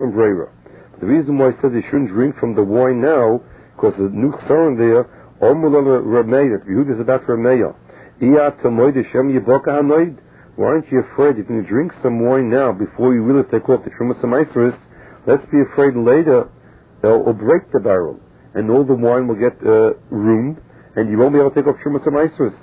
from Brera. The reason why he says you shouldn't drink from the wine now, because the new chsaron there, Yehuda is about Rameya. Why aren't you afraid if you drink some wine now before you really take off the Trumas Amaisris? Let's be afraid later it'll break the barrel and all the wine will get ruined and you won't be able to take off Trumas Amaisris.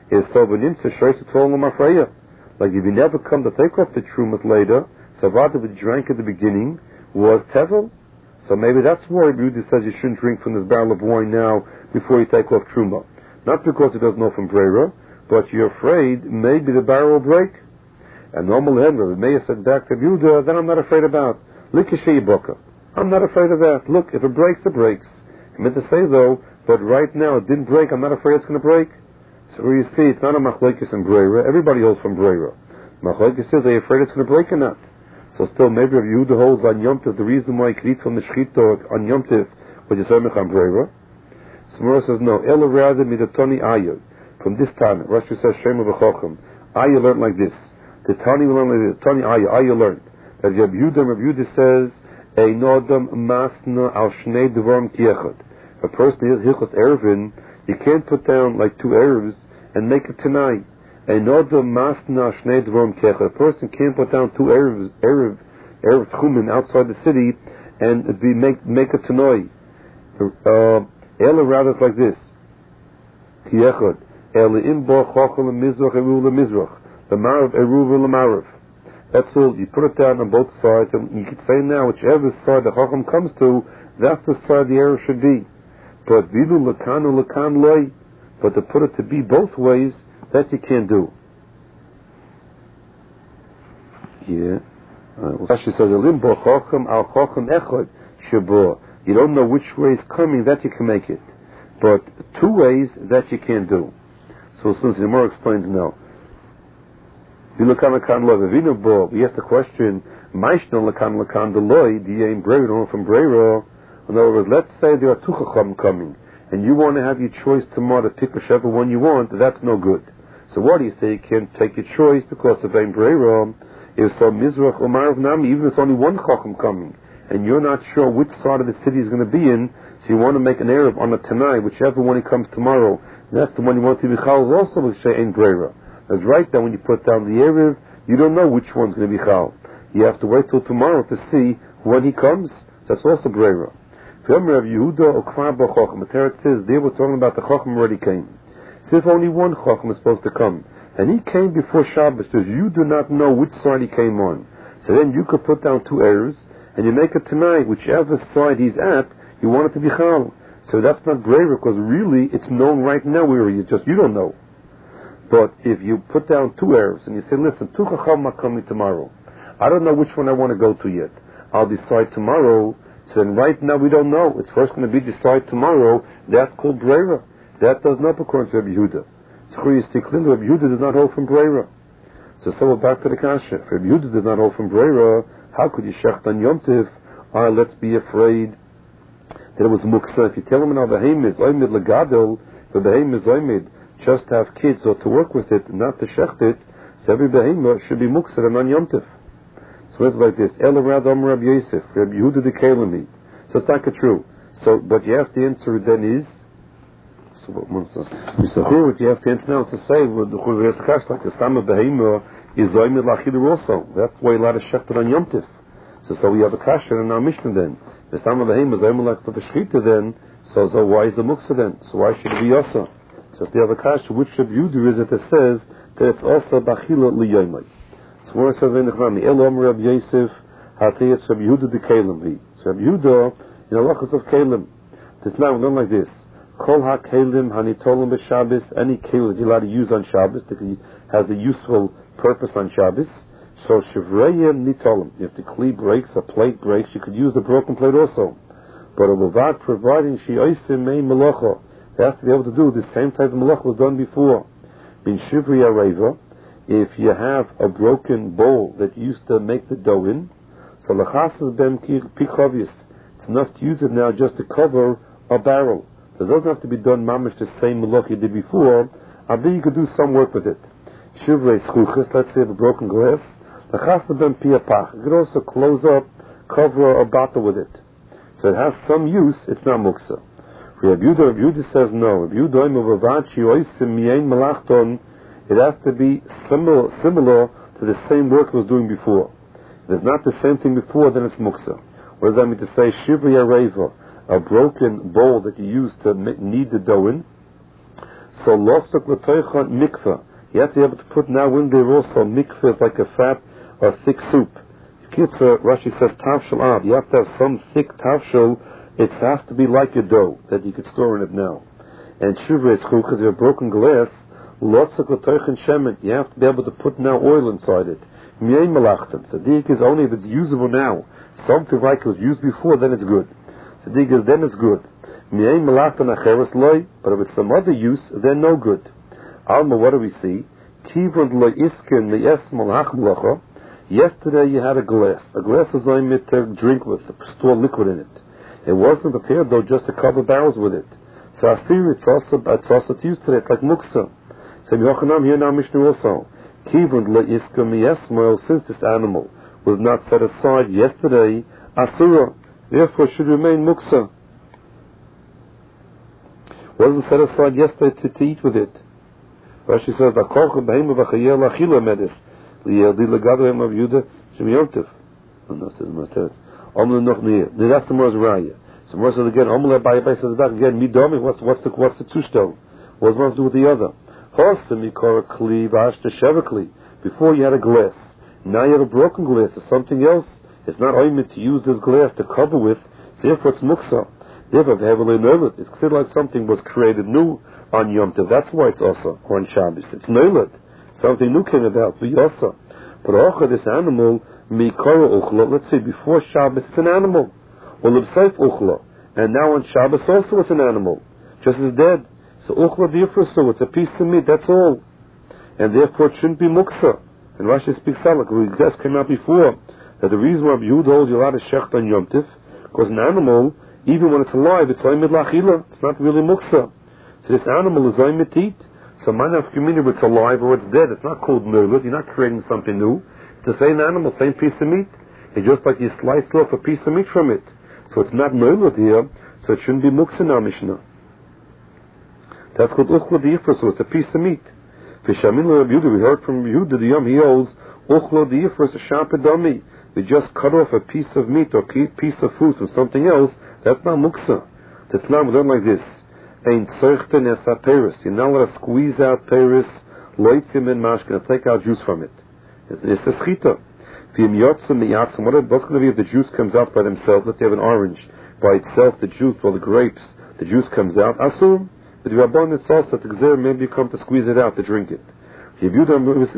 Like if you never come to take off the Trumas later, so what you drank at the beginning was Tevel. So maybe that's why Yehuda says you shouldn't drink from this barrel of wine now before you take off Truma. Not because it doesn't know from Brera, but you're afraid maybe the barrel will break. And normally, Rabbi Meir said back to Yehuda, then I'm not afraid about. I'm not afraid of that. Look, if it breaks, it breaks. I meant to say though, but right now it didn't break, I'm not afraid it's going to break. So you see, it's not a machlokes and Brera. Everybody holds from Brera. Machlokes says, are you afraid it's going to break or not? So still, maybe Rabbi Yehuda holds on Yom Tov, the reason why he can eat from the Shechita on Yom Tov, which is Samech on Brera. Samura says, no, Ela rather midatoni ayah. From this time, Rashi says, Shema v'chochem. Ayah learned like this. The Tani will learn like this. Tani ayah learned. That Rabbi Yehuda says, Einodam masna al shnei devarim kiechad. A person is hilchos erevin, you can't put down like two erevs and make it tonight. Einodam masna al shnei devarim kiechad. A person can't put down two erev tchumen outside the city and make it tonight. Ela rather is like this. Kiechad. Ela imbo chochel mizrach eruv mizrach. The marav eruv l'marav. That's all. You put it down on both sides, and you could say now, whichever side the chacham comes to, that's the side the arrow should be. But vidu lekanu lekan loy. But to put it to be both ways, that you can't do. Yeah. Rashi says, "Elimbo chacham al chacham echad shabo." You don't know which way is coming, that you can make it. But two ways, that you can't do. So as soon as the Gemara explains now. We ask the question, from Brera. In other words, let's say there are two chacham coming, and you want to have your choice tomorrow to pick whichever one you want, that's no good. So what do you say? You can't take your choice because of Ein Brera. If so, Mizrach or Marav Nami, even if it's only one chacham coming, and you're not sure which side of the city is going to be in, so you want to make an Erev on a Tanai, whichever one he comes tomorrow, that's the one you want to be Chal, also will say Ein Brera. That's right, that when you put down the Erev, you don't know which one's going to be Chal. You have to wait till tomorrow to see when he comes. So that's also Brera. The Teretz says, they were talking about the Chacham already came. So if only one Chacham is supposed to come, and he came before Shabbos, says you do not know which side he came on. So then you could put down two Erevs, and you make it tonight, whichever side he's at, you want it to be Chal. So that's not Brera, because really it's known right now where he is, just you don't know. But if you put down two Erevs and you say, listen, two Chacham are coming tomorrow. I don't know which one I want to go to yet. I'll decide tomorrow. So then right now we don't know. It's first going to be decided tomorrow. That's called Brera. That does not according to Rabbi Yehuda. So you see clearly Rabbi Yehuda does not hold from Brera. So we're back to the kasha. If Rabbi Yehuda does not hold from Brera, how could you shecht on Yom Tiv? Let's be afraid that it was muksa. If you tell him now the Behem is oimid legadol, the Behem is oimid, just to have kids or to work with it, not to shecht it, so every behemah should be muksar and on Yom Tov. So it's like this, Ela Rad Amar Rabbi Yosef, Rabbi Yehuda de Kalemi. So it's not true. So, but you have to answer then is, so here what you have to answer now to say, like the Sama behemah is Zoimid Lachidur also. That's why a lot of shecht on Yom Tov. So we have a kasha in our Mishnah then. The Sama behemah is Zoimid Lachidur Shechita then, so why is the muksar then? So why should it be also? So the other kasha, which Rabbi Yehuda is it that says that it's also bachila liyoymai. So where it says v'nechnami Elom Rabbi Yosef hatayetz Rabbi Yehuda de Kalim. So Rabbi Yehuda in halachas of Kalim. It's now done like this: Kol ha Kalim hanitolim b'Shabbos. Any Kalim that you're allowed to use on Shabbos that has a useful purpose on Shabbos. So shivrayim nitolim. If the kli breaks, a plate breaks, you could use the broken plate also. But about providing she'osim mei melacha. They have to be able to do the same type of malach was done before. In Shivri Areva, if you have a broken bowl that you used to make the dough in, so lachasas ben pichovius, it's enough to use it now just to cover a barrel. It doesn't have to be done mamish the same malach you did before, but you could do some work with it. Shivri schuches, let's say a broken glass, lachasas ben piapach. You could also close up cover or bottle with it. So it has some use, it's not muksa. Rabbi Yehuda says no. Rabbi Yehuda, it has to be similar to the same work it was doing before. If it's not the same thing before, then it's muksa. What does that mean to say? Shivri areva, a broken bowl that you use to knead the dough in. So losuk l'toichan mikveh. You have to be able to put now in there also mikveh is like a fat or thick soup. Rashi says tavshel ab. You have to have some thick tavshel. It has to be like a dough that you could store in it now. And shivri is chuk, because you have broken glass. Losuk l'toichan shemen. You have to be able to put now oil inside it. Miyay malachtan. Sadiq is only if it's usable now. Something like it was used before, then it's good. Sadiq is then it's good. Miyay malachtan acheres loy. But if it's some other use, then no good. Alma, what do we see? Kivron lo iskin li esmal hachmalacha. Yesterday you had a glass. A glass is only to drink with, store liquid in it. It wasn't prepared though just to cover barrels with it. So I see it's also to use today. It's like muksa. So Yochanam here now Mishnah also. Kivron lo iskin li esmal, since this animal was not set aside yesterday, asura, therefore should remain muksa. Wasn't set aside yesterday to eat with it. Rashi says, "V'korcha b'heim v'chayel achila medis liyeldi legadohem of Yudah shemiyomtiv." No, it says Master. Omle noch near. That's the Mor's raya. So Mor says again, Omle Bayabay says back again, midomi. What's the tushtel? What's one to do with the other? Hosa mikora kli v'ashta shevakli. Before you had a glass, now you have a broken glass. It's something else. It's not oimid to use this glass to cover with. So therefore it's muksa. Therefore it's considered like something was created new on Yom Tov. That's why it's also on Shabbos. It's neilad. Something new came about. But also, this animal, mikora uchla. Let's say before Shabbos it's an animal, or l'bseif uchla, and now on Shabbos also it's an animal, just as dead. So uchla differs. So it's a piece of meat. That's all, and therefore it shouldn't be muksa. And Rashi speaks out like we just came out before that the reason why Yehuda holds you allowed to shecht on Yom Tov, because an animal, even when it's alive, it's oimid lachila. It's not really muksa. So this animal is oimid to eat. So manaf community, it's alive or it's dead. It's not called nirlut. You're not creating something new. It's the same animal, same piece of meat. It's just like you slice off a piece of meat from it. So it's not nirlut here. So it shouldn't be muksa in our Mishnah. That's called uchla d'ifra. So it's a piece of meat. Fishamin Rabbi Yehuda, we heard from Yehuda the Yom, he holds uchla d'ifra is a shapedami. They just cut off a piece of meat or piece of food from something else. That's not muksa. That's not done like this. Ein tzorchten es ha-peris. You're not allowed to squeeze out peris, loitzim and mashkin, and take out juice from it. It's a schita. V'im yotzim miyatzim. What's going to be if the juice comes out by themselves? Let's say you have an orange. By itself, the juice, or the grapes, the juice comes out. Asum. But if you have it's also to gzer, maybe you come to squeeze it out, to drink it. Rabbi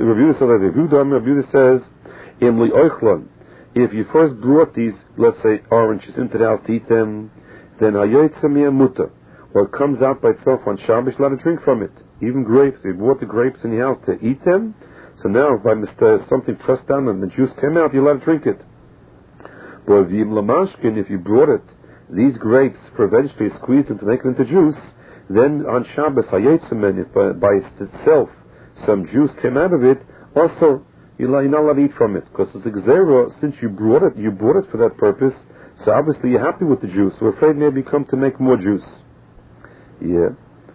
Yehuda says, Imli oichlon. If you first brought these, let's say, oranges into the house to eat them, then hayotzim muta. Or it comes out by itself on Shabbos, you're allowed to drink from it. Even grapes, you brought the grapes in your house to eat them, so now by something pressed down and the juice came out, you're allowed to drink it. But if you brought it, these grapes for eventually squeezed them to make it into juice, then on Shabbos, if by itself some juice came out of it, also you're not allowed to eat from it, because it's a gzera. Since you brought it for that purpose, so obviously you're happy with the juice. We're afraid maybe you come to make more juice. Yeah.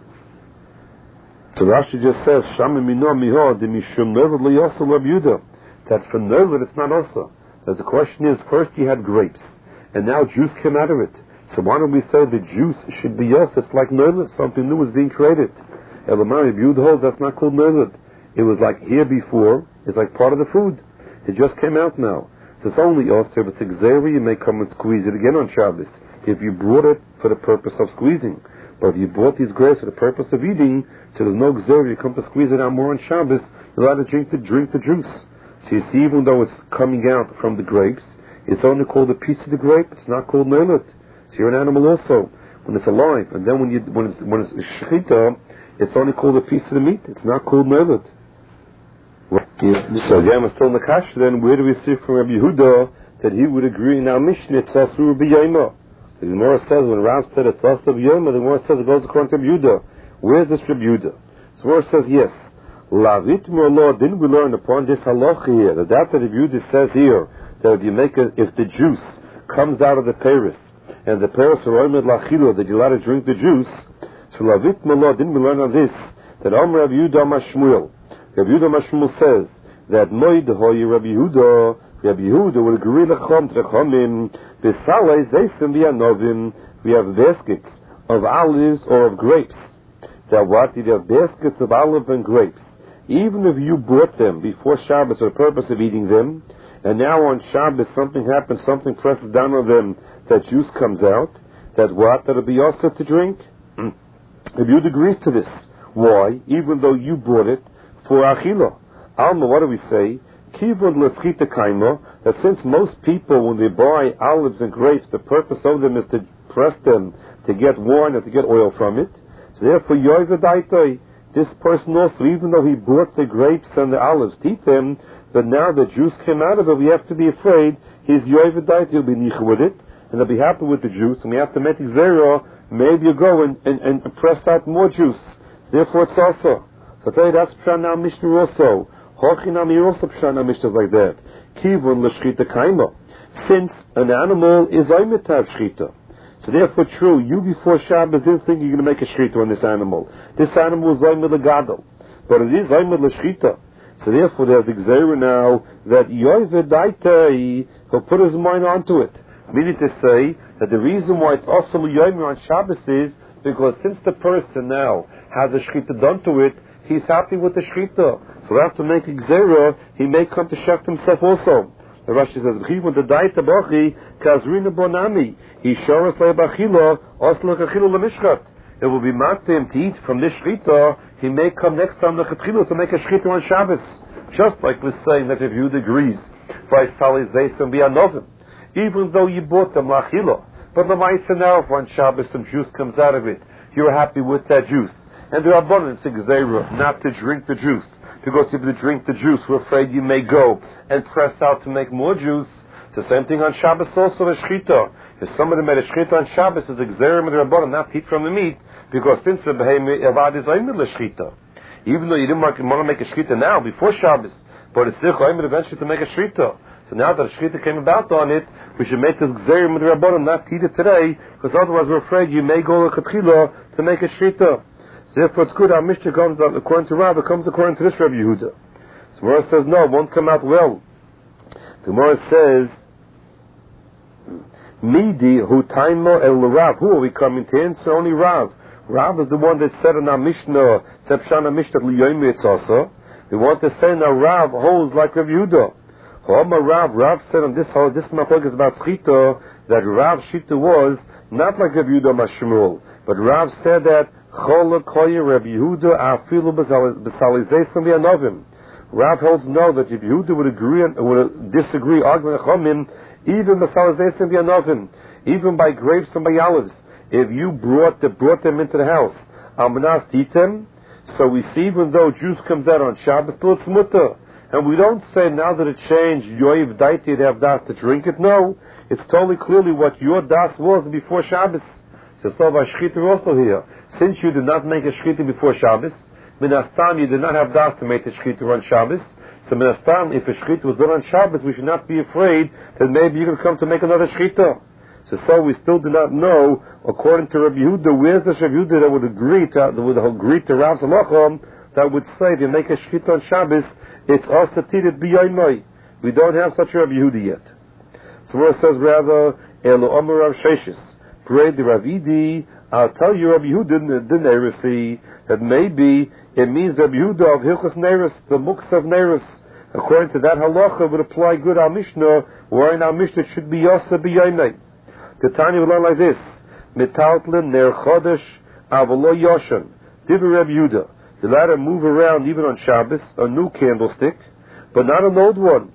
So Rashi just says, that for nervet it's not also. As the question is, first you had grapes, and now juice came out of it. So why don't we say the juice should be yes? It's like nervet, something new is being created. Elamari B'Yud that's not called nervet. It was like here before, it's like part of the food. It just came out now. So it's only us. If it's exeri, you may come and squeeze it again on Shabbos. If you brought it for the purpose of squeezing. But if you bought these grapes for the purpose of eating, so there's no exeri, you come to squeeze it out more on Shabbos, you're allowed to drink the juice. So you see, even though it's coming out from the grapes, it's only called a piece of the grape, it's not called nerlet. So you're an animal also, when it's alive. And then when it's shechita, it's only called a piece of the meat, it's not called nerlet. So again, we're still in the kash. Then where do we see from Rabbi Yehuda that he would agree in our Mishnah it's asur b'yayma? The Gemara says when Rav said it's asur b'yayma, the Gemara says it goes according to Rabbi Yehuda. Where's this Rabbi Yehuda? So Gemara says yes. Lavit Morlo, didn't we learn upon this halacha here that Rabbi Yehuda says here that if the juice comes out of the Paris, and the Paris Roimed Lachilo, that you're allowed to drink the juice, Shalavit Mala, didn't we learn on this, that Om Rabbi Yehuda Mashmuel, Rabbi Yehuda Mashmuel says, that Moed Hoy Rabbi Yehuda will agree Lechom Trechomim, Besalei Zeisim V'Anovim, we have baskets of olives or of grapes. That what? You have baskets of olive and grapes. Even if you bought them before Shabbos for the purpose of eating them, and now on Shabbos something happens, something presses down on them, that juice comes out, that what? That it'll be also to drink? If you agrees to this. Why? Even though you bought it for Achila. Alma, what do we say? Kivud l'schita kaima, that since most people, when they buy olives and grapes, the purpose of them is to press them to get wine or to get oil from it. So therefore, yoivadaitoi, this person also, even though he bought the grapes and the olives to eat them, but now the juice came out of it, we have to be afraid he's yoivadaitoi, he'll be nicha with it, and they'll be happy with the juice, and we have to make zero, maybe you go and press out more juice. Therefore, it's also. So I tell you, that's Pshana Mishnah also. Hochinami also Pshana Mishnah like that. Kivun l'shchita kaima. Since an animal is oimetav shchita. So therefore, true, you before Shabbos didn't think you're going to make a shchita on this animal. This animal is oimed l'gadol. But it is oimed l'shchita. So therefore, there's the gzeira now that yoivedaitei, he'll put his mind onto it. Meaning to say that the reason why it's also yoimer on Shabbos is because since the person now has a shchita done to it, he's happy with the shchita. So after making gzeira, he may come to shecht himself also. The Rashi says, "V'chivun the daita bachi kazrina bonami he shoras le'bachila oslo kachila lemishchat." It will be mat to him to eat from this shchita. He may come next time to chetchila to make a shchita on Shabbos. Just like we're saying that if you agrees by sali zeisam bi'anovim, even though you bought them lachila, but the ma'isa now if on Shabbos some juice comes out of it, you're happy with that juice. And there are abundance in gzeira not to drink the juice. Because if you drink the juice, we're afraid you may go and press out to make more juice. It's the same thing on Shabbos also, a shchita. If somebody made a shchita on Shabbos, it's a gzeira midrabanan, not to eat from the meat, because since the behemoth avad is oimid l'shchita. Even though you didn't want to make a shchita now, before Shabbos, but it's still oimid eventually to make a shchita. So now that a shchita came about on it, we should make this gzeira midrabanan, not to eat it today, because otherwise we're afraid you may go to chetchila to make a shchita. Therefore, it's good. Our Mishnah comes according to Rav. It comes according to this Rabbi Yehuda. So Gemara says no, it won't come out well. The Gemara says, "Midi hu taimo el Rav." Who are we coming to answer? Only Rav. Rav is the one that said in our Mishnah, "Sepshana Mishnah liyoymi etzasa." We want to say now Rav holds like Rabbi Yehuda. Rav said on this maflog is about Chita that Rav Shita was not like Rabbi Yehuda Mashmuel, but Rav said that. Rav holds no, that if Yehuda would agree and would disagree, arguing even by grapes and by olives, if you brought them into the house, almanas to eat them, so we see even though juice comes out on Shabbos, still it's mutter. And we don't say now that it changed, yoiv daiti to have das to drink it. No, it's totally clearly what your das was before Shabbos. So by shchita also here. Since you did not make a shchita before Shabbos, minastam you did not have das to make the shchita on Shabbos. So minastam, if a shchita was done on Shabbos, we should not be afraid that maybe you're going to come to make another shchita. So we still do not know, according to Rabbi Yehuda, where's this Rabbi Yehuda that would agree to Rav's halachah that would say if you make a shchita on Shabbos, it's also tidet b'yoymai. We don't have such a Rabbi Yehuda yet. So where it says rather, Elo Omer Rav Sheshis, Pray the Ravidi, I'll tell you Rabbi Yehuda the Neresi, that maybe it means Rabbi Yehuda of Hilchos Neres, the Muks of Neres. According to that halacha would apply good al Mishnah, where in our Mishnah should be Yasa b'yoymai. The Tanya will learn like this: Metaltlin ner chodesh avolo yoshan. Divrei Rabbi Yehuda. You let her move around even on Shabbos, a new candlestick, but not an old one.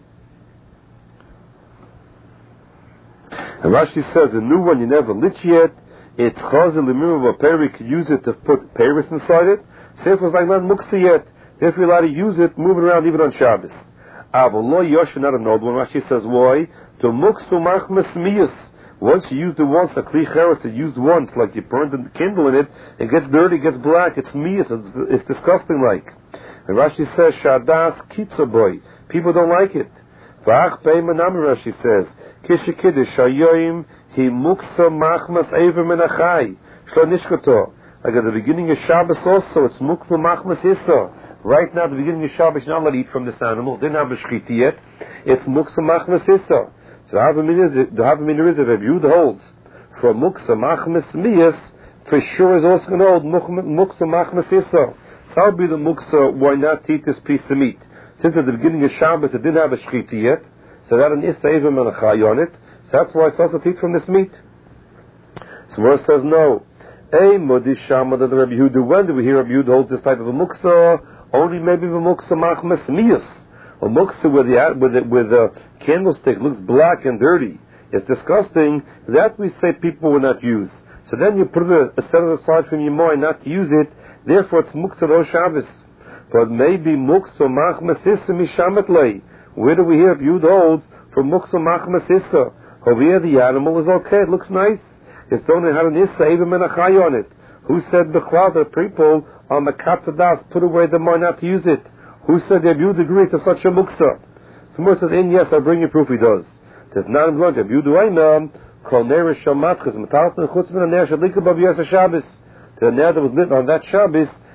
And Rashi says a new one you never lit yet. It's chazel l'mirav a peri could use it to put paris inside it. Therefore, it's like not muksa yet. Therefore, you're allowed to use it, moving around even on Shabbos. Avolo yoshan, not an old one. Rashi says why? To muksu machmas miyas. Once you used it once, a kli cheres, it used once, like you burned the candle in it, it gets dirty, it gets black, it's miyas, it's disgusting like. And Rashi says, shadas kitzaboy. People don't like it. V'ach pei manami, Rashi says, Kishikiddish Hayoim He Muksa Machmas Ever Menachai Shlo Nishkoto. Like at the beginning of Shabbos also, it's Muksa Machmas Issa. Right now, at the beginning of Shabbos, you're not allowed to eat from this animal. Didn't have a shchita yet. It's Muksa Machmas Issa. So the Havamina is Reb Yud holds for Muksa Machmas Miyas, for sure is also going to hold Muksa Machmas Issa. So how be the Muksa, why not eat this piece of meat? Since at the beginning of Shabbos it didn't have a shchita yet, so that an Issa Eva Menachai on it, so that's why it's also to eat from this meat. So Mor says no. When do we hear Rabbi Yehuda holds this type of a Muksa? Only maybe the Muksa Machmas Miyas. A Muksa where the candlestick looks black and dirty. It's disgusting. That we say people will not use. So then you put it set it aside from your mind not to use it. Therefore it's Muksa Rosh Shabbos. But maybe Muksa Machmas Issa Mishamet Lei. Where do we hear Rabbi Yehuda holds for Muksa Machmas Issa? Over here the animal is okay. It looks nice. It's only had an Issa even Menachai on it. Who said the cloud that people on the Katzadas put away the mind not to use it? Who said Rabbi Yehuda agrees to such a Muksa? Someone says, yes, I'll bring you proof he does. There's not in Rabbi Yehuda Einam, Kol Ner Shamatchas, Metalton Chutz Min HaNer Shadlika Bav Yasa Shabbos. The Ner that was lit on that Shabbos